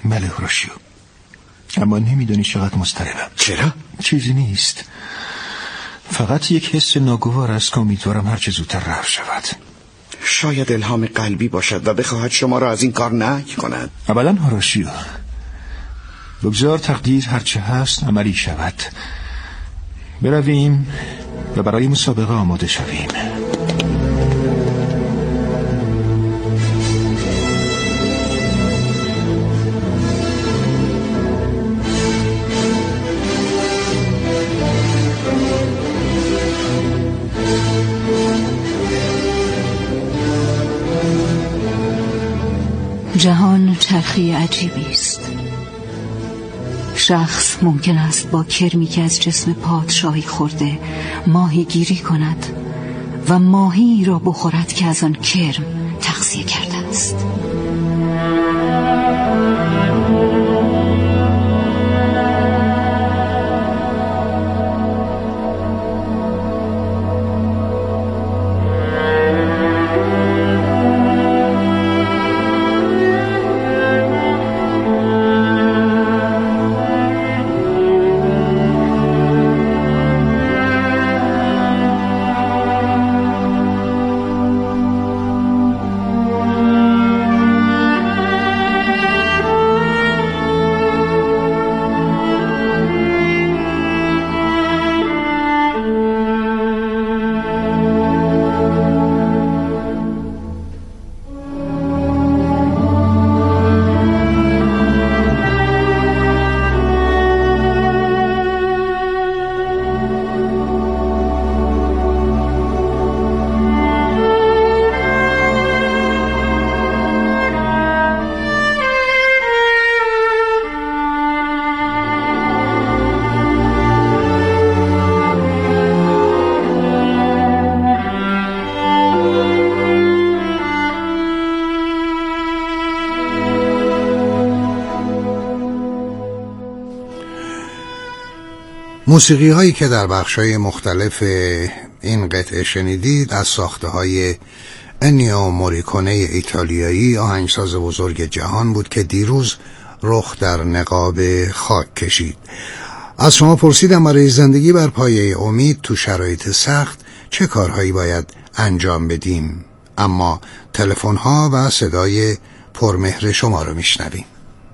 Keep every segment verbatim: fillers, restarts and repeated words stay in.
بله هوراشیو، اما نمیدونی چقدر مضطربم. چرا؟ چیزی نیست، فقط یک حس ناگوار است که امیدوارم هرچه زودتر رفع شود. شاید الهام قلبی باشد و بخواهد شما را از این کار نهی کند. اولا هوراشیو، بگذار تقدیر هرچه هست عملی شود. برویم و برای مسابقه آماده شویم. جهان چرخی عجیبی است. شخص ممکن است با کرمی که از جسم پادشاهی خورده ماهی گیری کند و ماهی را بخورد که از آن کرم تغذیه کرده است. موسیقی هایی که در بخش‌های مختلف این قطعه شنیدید از ساخته های انیو موریکونه ایتالیایی، آهنگساز بزرگ جهان بود که دیروز رخ در نقاب خاک کشید. از شما پرسیدم برای زندگی بر پایه امید تو شرایط سخت چه کارهایی باید انجام بدیم، اما تلفن ها و صدای پرمهر شما رو میشنویم.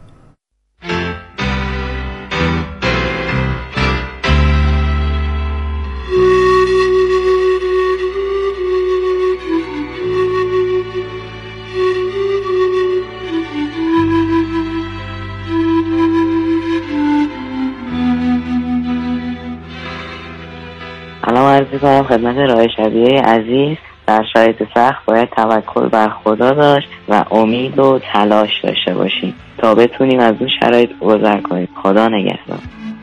عرض می‌کنم خدمت راه شبیه عزیز، در شرایط سخت باید توکل بر خدا داشت و امید و تلاش داشته باشیم تا بتونیم از اون شرایط گذر کنیم. خدا نگهدار.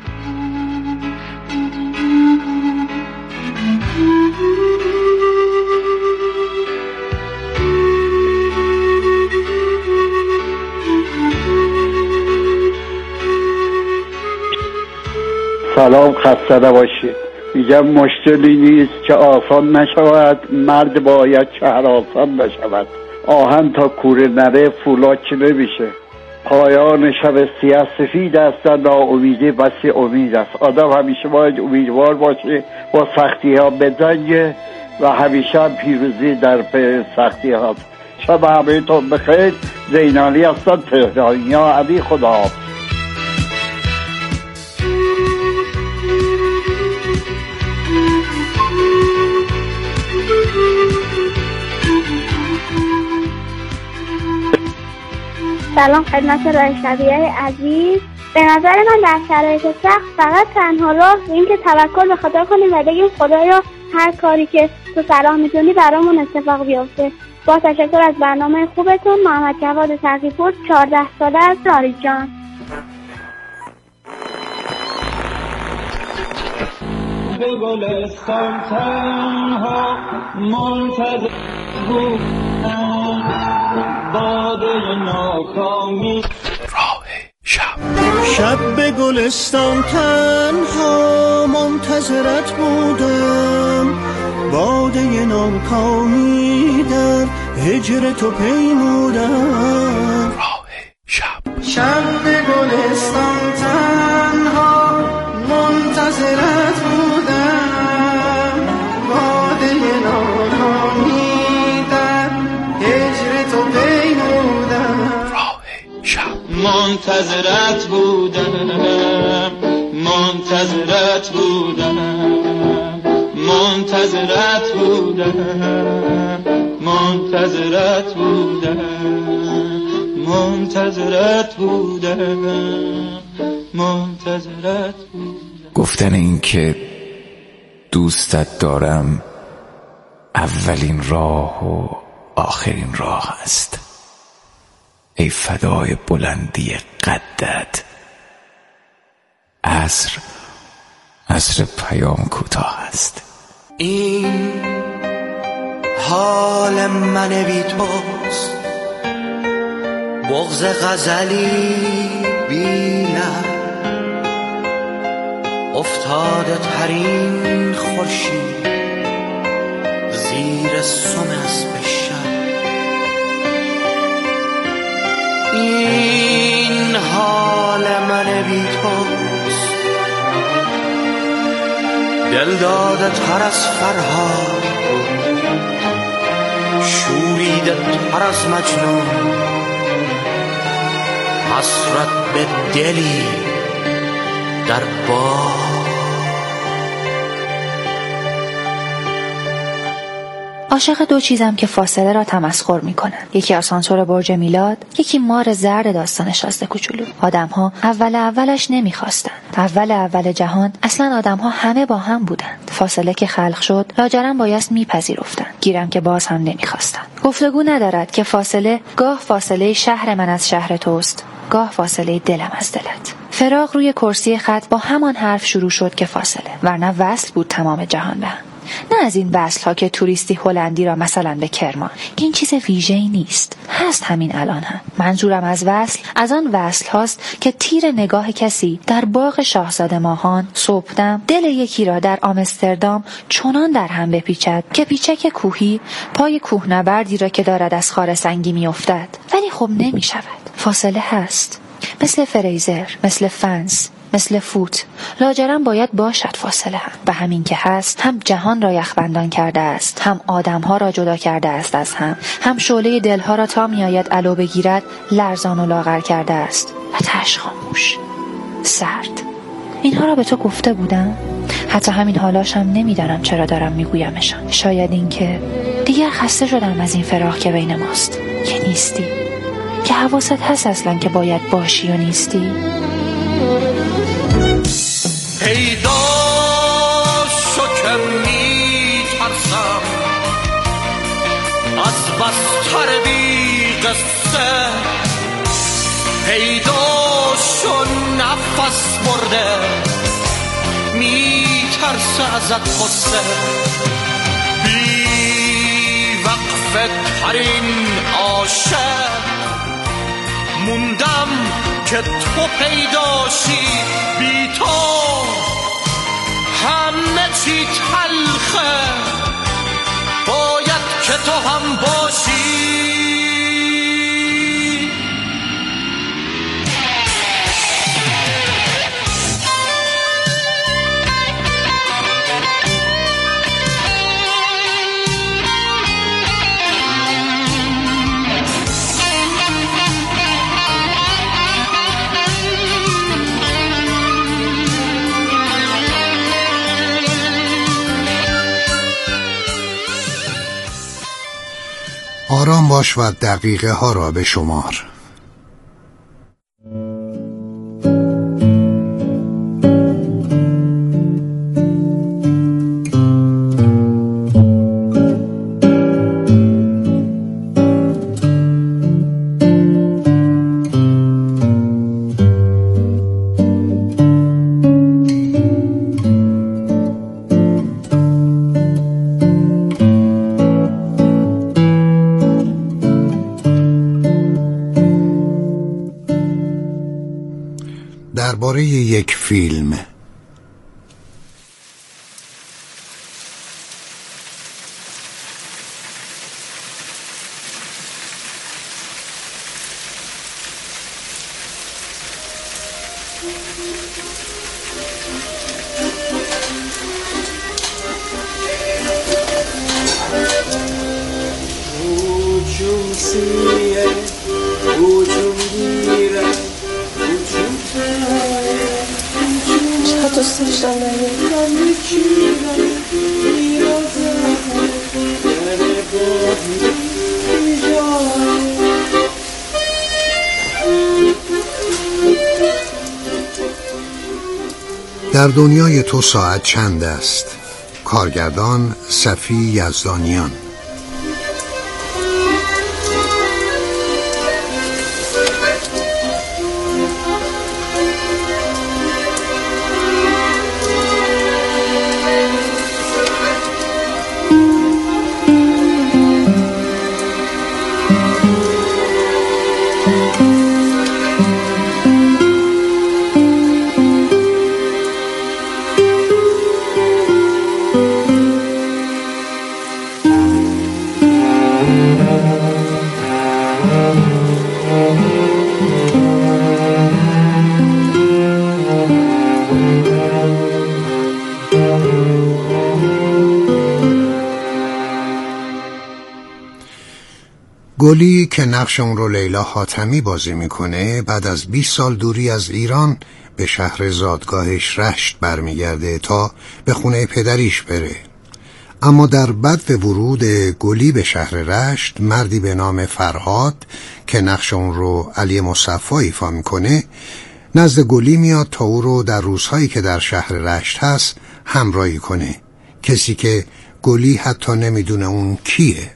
سلام، خسته نباشید. میگم مشکلی نیست که آسان نشود، مرد باید که هر آسان نشود. آهن تا کوره نره فولاد که نمیشه. پایان شب سیاه سفید است، ناامیدی بسی امید است. آدم همیشه باید امیدوار باشه، با سختی ها بجنگه و همیشه هم پیروزی در پی سختی ها. شب همه تون بخیر. زینالی هستن، تهرانی ها. علی خدا. سلام خدمت راه شبیه عزیز. به نظر من در شرایط سخت فقط تنها راه این که توکل به خدا کنیم و بگیم خدایا هر کاری که تو صلاح می‌دونی برامون اتفاق بیفته. با تشکر از برنامه خوبتون. محمد جواد تقی‌پور، چهارده ساله از لاریجان. به گلستان تنها منتظر بودم، باده ناکامی راه شب. شب به گلستان تنها منتظرت بودم، باده ناکامی در هجر تو پیمودم. راه شب. شب شب. منتظرت بودم، منتظرت بودم، منتظرت بودم، منتظرت بودم، منتظرت بودم، منتظرت بودم. گفتن این که دوستت دارم اولین راه و آخرین راه است. ای فدای بلندی قدت، عصر عصر پیام کوتاه است. این حال من بی توست، بغض غزلی بی لب، افتاده ترین خورشید زیر سم اسب شب. این حال من بی توست، دل داده تر از فرهاد، شوریده تر از مجنون، حسرت به دلی در باد. عاشق دو چیزم که فاصله را تمسخر میکنن. یکی آسانسور برج میلاد، یکی مار زرد داستان شازده کوچولو. آدم‌ها اول اولش نمیخواستند. اول اول جهان اصلا آدم‌ها همه با هم بودند. فاصله که خلق شد لاجرم بایست میپذیرفتند. گیرم که باز هم نمیخواستند. گفتگو ندارد که فاصله گاه فاصله شهر من از شهر توست، گاه فاصله دلم از دلت. فراق روی کرسی خط با همان حرف شروع شد که فاصله، ورنه وصل بود تمام جهان به هم. نه از این وصل ها که توریستی هلندی را مثلا به کرمان. این چیز ویژه‌ای نیست، هست همین الان هم. منظورم از وصل از آن وصل هاست که تیر نگاه کسی در باغ شاهزاده ماهان صبحدم دل یکی را در آمستردام چنان در هم بپیچد که پیچک کوهی پای کوهنوردی را که دارد از خار سنگی می افتد. ولی خب نمی شود. فاصله هست، مثل فریزر، مثل فنس، مثل فوت. لاجرم باید باشد فاصله هم. و همین که هست، هم جهان را یخبندان کرده است، هم آدمها را جدا کرده است از هم، هم شعله دلها را تا میآید علو بگیرد لرزان و لاغر کرده است. و تش خاموش، سرد. اینها را به تو گفته بودم؟ حتی همین حالاشم نمیدانم چرا دارم میگویمشان. شاید این که دیگر خسته شدم از این فراق که بین ماست، که نیستی، که حواست هست اصلا که باید باشی و نیستی. پیدا شو که می ترسم از بستر بی قصه، پیدا شو نفس برده می ترسه ازت قصه، بی وقفه ترین عاشق موندم که تو پیداشی، بی تو همه چی تلخه، باید که تو هم باشی. آرام باش و دقیقه ها را به شمار. درباره یک فیلم. وجودیه وجودیه دوست داشتم نگه در دنیای تو ساعت چند است؟ کارگردان صفی یزدانیان. گلی که نقش اون رو لیلا حاتمی بازی میکنه بعد از بیست سال دوری از ایران به شهر زادگاهش رشت برمیگرده تا به خونه پدریش بره. اما در بدو ورود گلی به شهر رشت مردی به نام فرهاد که نقش اون رو علی مصفی ایفا میکنه نزد گلی میاد تا او رو در روزهایی که در شهر رشت هست همراهی کنه، کسی که گلی حتی نمیدونه اون کیه.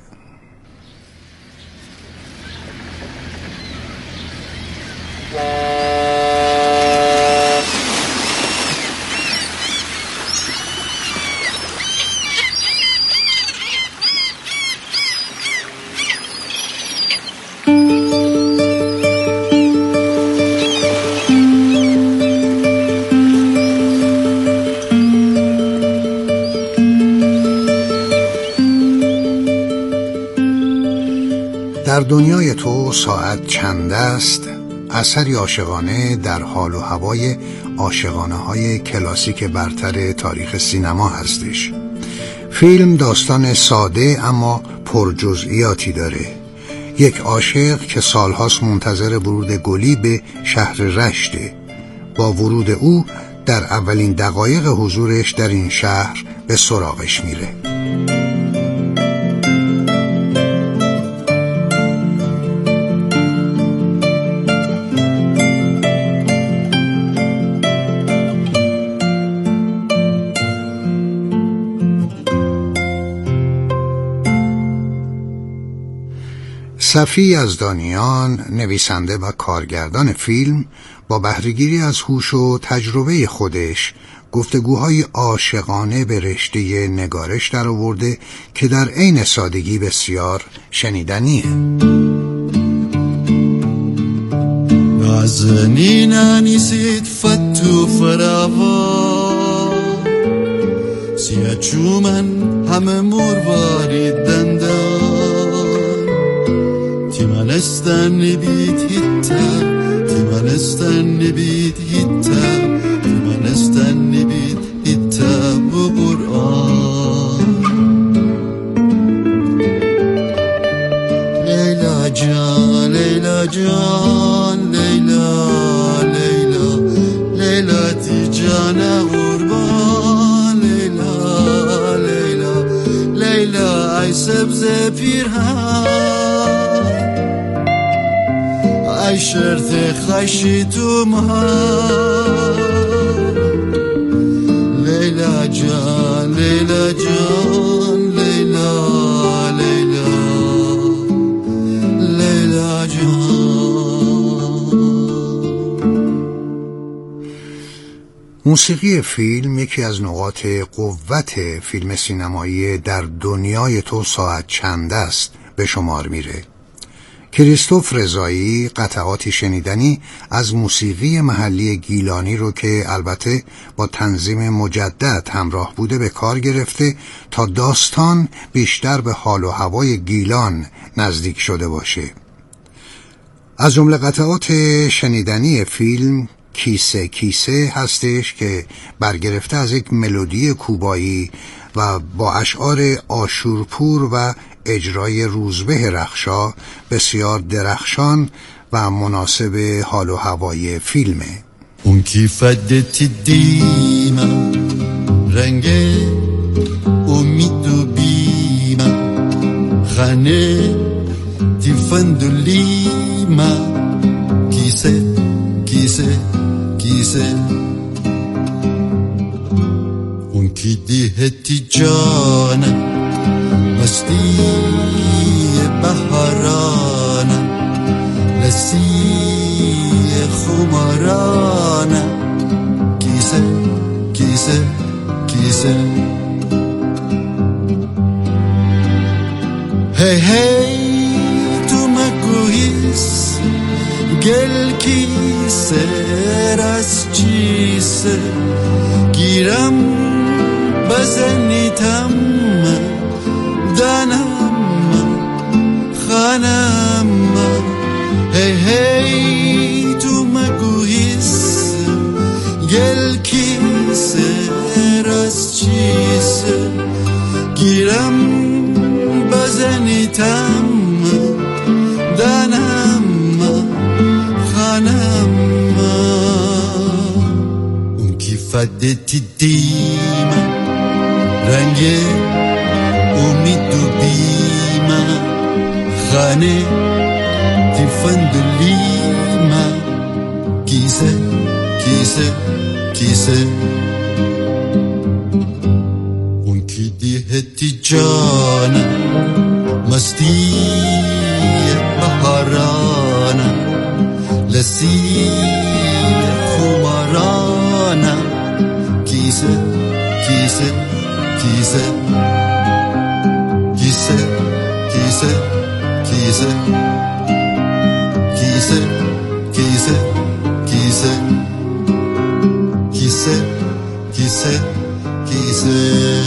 در دنیای تو ساعت چند است اثری عاشقانه در حال و هوای عاشقانه های کلاسیک برتر تاریخ سینما هستش. فیلم داستان ساده اما پرجزئیاتی داره. یک عاشق که سالهاست منتظر ورود گلی به شهر رشته. با ورود او در اولین دقایق حضورش در این شهر به سراغش میره. صفی یزدانیان نویسنده و کارگردان فیلم با بهره‌گیری از هوش و تجربه خودش گفتگوهای عاشقانه به رشته نگارش در آورده که در عین سادگی بسیار شنیدنیه. نازنین نیست فتو فراوا سیاه چومن همه مرواری دندان تیمانستان نبید هیتا تیمانستان نبید هیتا تیمانستان نبید هیتا و قرآن لیلا جان لیلا جان لیلا لیلا لیلا تی جانا قربان لیلا لیلا لیلا ای سبز پیرهن ای شرط خشی تو مها لیلا جان لیلا جان لیلا لیلا لیلا جان. موسیقی فیلم یکی از نقاط قوت فیلم سینمایی در دنیای تو ساعت چند است به شمار میره. کریستوف رضایی قطعاتی شنیدنی از موسیقی محلی گیلانی رو که البته با تنظیم مجدد همراه بوده به کار گرفته تا داستان بیشتر به حال و هوای گیلان نزدیک شده باشه. از جمله قطعات شنیدنی فیلم کیسه کیسه هستش که برگرفته از یک ملودی کوبایی و با اشعار آشورپور و اجرای روزبه رخشا بسیار درخشان و مناسب حال و هوای فیلمه. اون کی فدت دیما رنگ امید و بیما خانه تی فندلیما کیسه کیسه کیسه اون کی دیهتی جانا مستی بهارانا لسی خمارانا کیسه کیسه کیسه هی هی تو مگویس گل کیسه راز چیسه گیرم بزنیتم دانم خانم هی هی تو مگویس گل کیسه راز چیسه گیرم بزنیتم دانم خانم اون کی فدتی دیما رنگ امید و بیما خانه تی فندلیما کیسه کیسه کیسه اون کی دیهتی جانا مستی بهارانا لسی خمارانا کیسه کیسه کیسه کیسه کیسه کیسه کیسه کیسه کیسه کیسه کیسه کیسه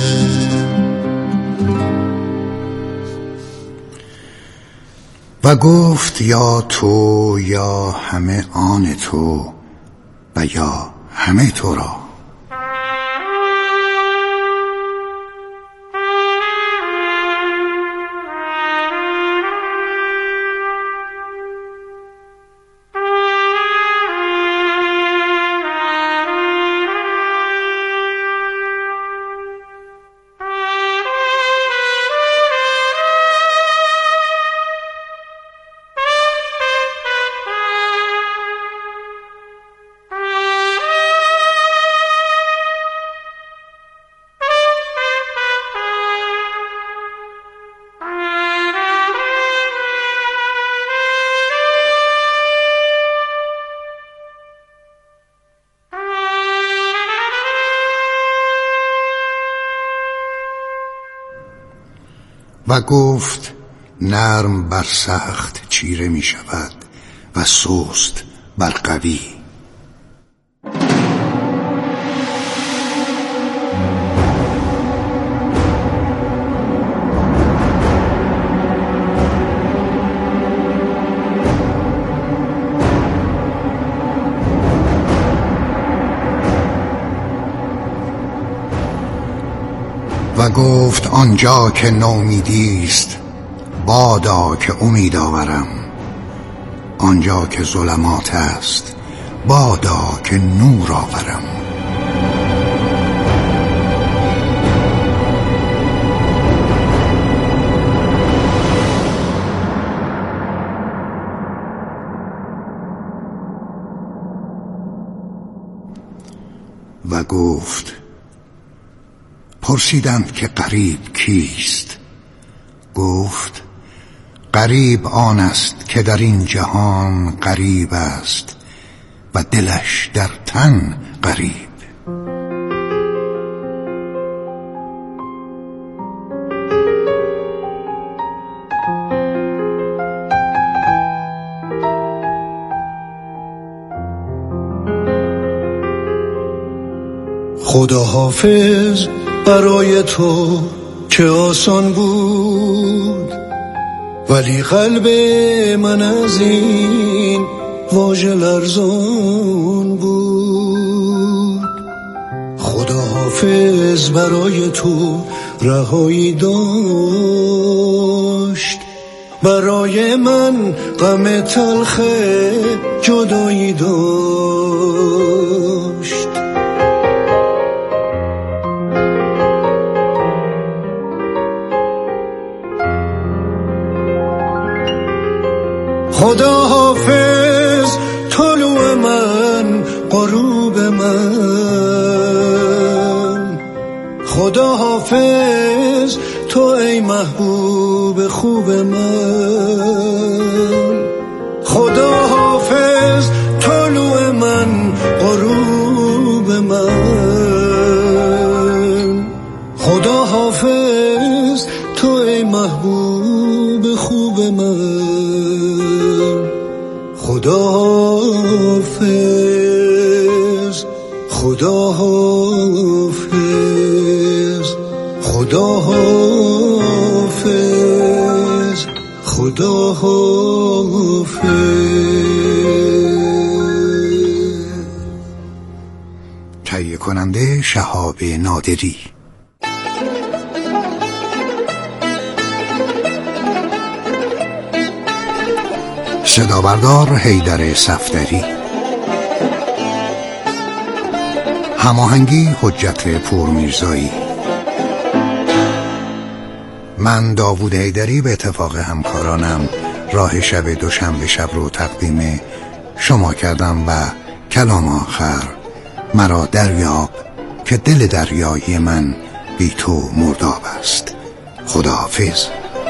و گفت یا تو یا همه آن تو و یا همه تو را و گفت نرم بر سخت چیره می شود و سست بر قوی و گفت آنجا که نومیدی است بادا که امید آورم آنجا که ظلمات است بادا که نور آورم و گفت پرسیدند که غریب کیست؟ گفت غریب آن است که در این جهان غریب است و دلش در تن غریب. خدا حافظ برای تو چه آسان بود، ولی قلب من از این واژه لرزان بود. خدا حافظ برای تو رهایی داشت، برای من غم تلخ جدایی داشت. خدا حافظ طلوع من غروب من، خدا حافظ تو ای محبوب خوب من، خدا حافظ طلوع من غروب من، خدا حافظ تو ای محبوب خوب من، خدا حافظ، خدا حافظ، خدا حافظ، خدا حافظ. تهیه کننده شهاب نادری. صدابردار حیدر صفدری. هماهنگی حجت پورمیرزایی. من داوود حیدری به اتفاق همکارانم راه شب دوشنبه شب رو تقدیم شما کردم و کلام آخر مرا دریاب که دل دریایی من بی تو مرداب است. خداحافظ.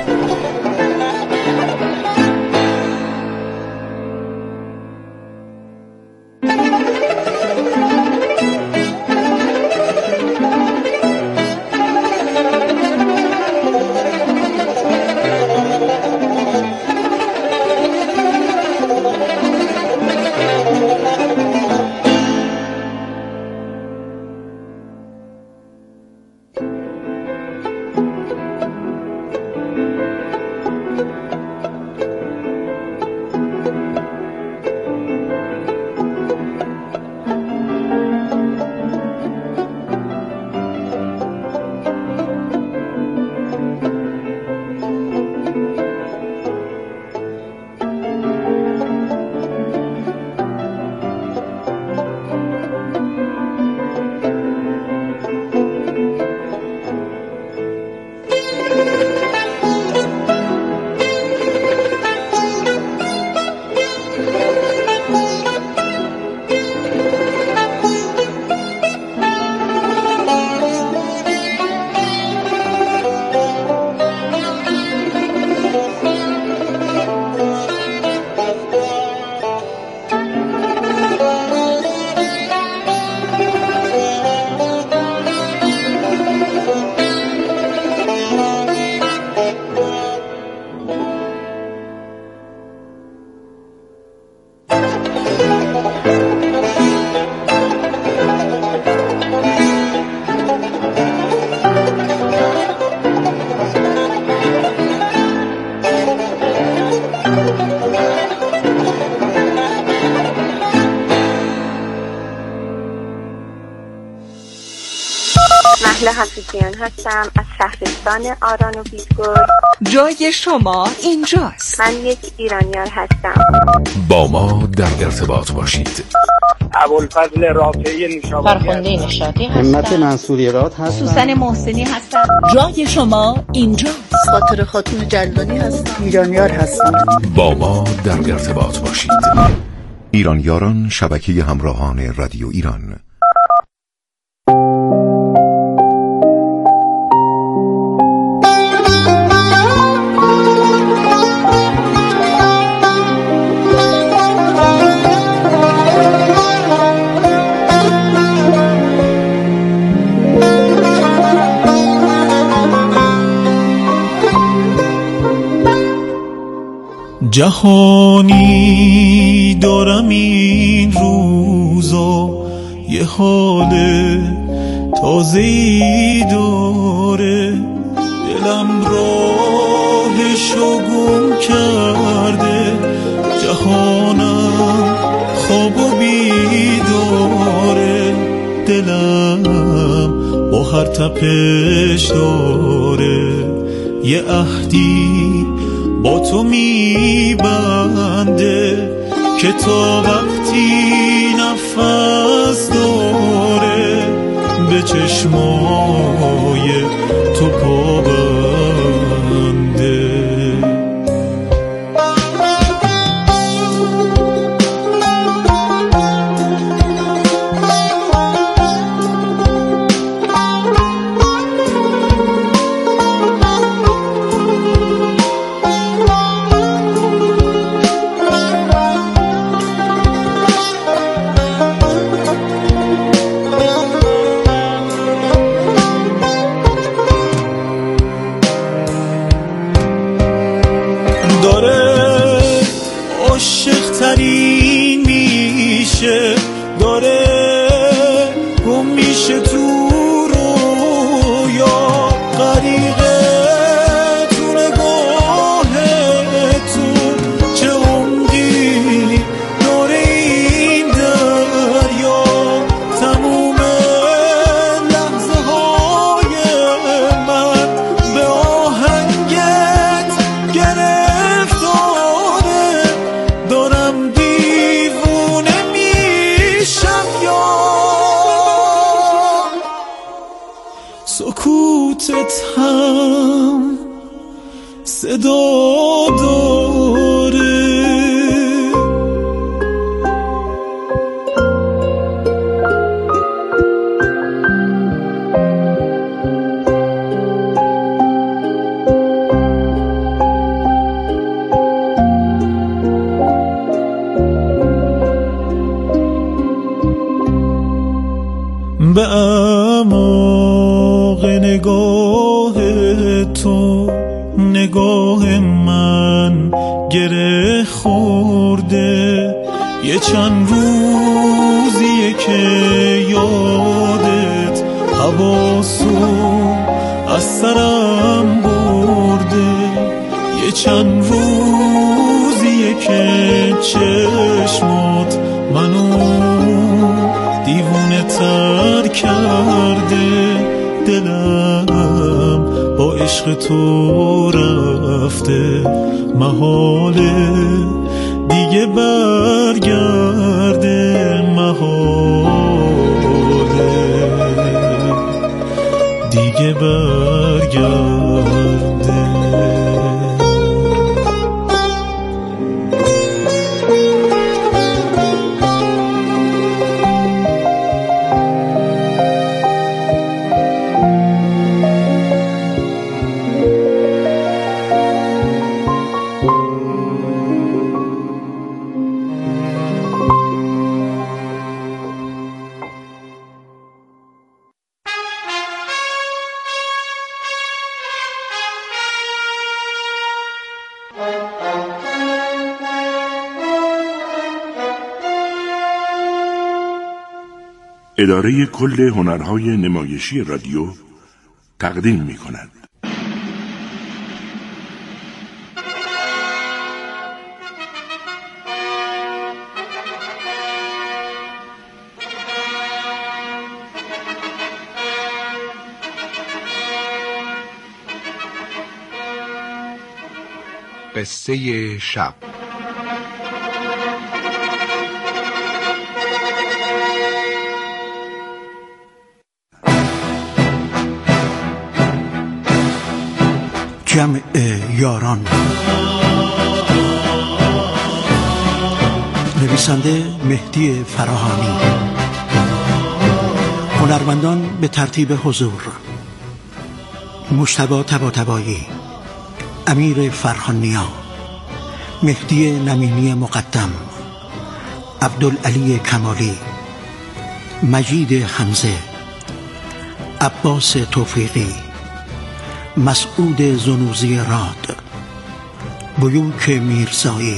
حفیظیان هستم از شهرستان آران و بیدگل. جای شما اینجاست. من یک ایرانیار هستم. با ما در ارتباط باشید. ابوالفضل رافعی نشابوری، فرخنده نشاطی هستم. همت منصوری راد هستم. سوسن محسنی هستم. جای شما اینجاست. خاطر خاتون جلانی هستم. ایرانیار هستم. با ما در ارتباط باشید. ایرانیاران، شبکه همراهان رادیو ایران. جهانی دارم این روزا، یه حال تازه‌ای داره، دلم راهشو گم کرده، جهانم خواب و بیداره، دلم با هر تپش داره یه عهدی با تو میبنده که تا وقتی نفس داره به چشمای تو پابنده. صوتت هم صدا داره. به اعماق نگاه تو نگاه من گره خورده، یه چند روزیه که یادت حواسو از سرم برده، یه چند روزیه که چشمات منو دیوونه تر کرده، دلم با عشق تو رفته، محاله دیگه برگرده، محاله دیگه برگرده. اداره کل هنرهای نمایشی رادیو تقدیم می کند. قصه شب. جمع یاران. نویسنده مهدی فراهانی. هنرمندان به ترتیب حضور: مجتبی طباطبایی، امیر فرخان‌نیا، مهدی نمینی مقدم، عبدالعلی کمالی، مجید حمزه، عباس توفیقی، مسعود زنوزی راد، بیوک میرزایی،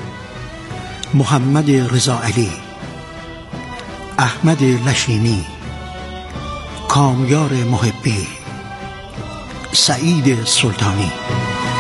محمد رضا علی، احمد لشینی، کامیار محبی، سعید سلطانی.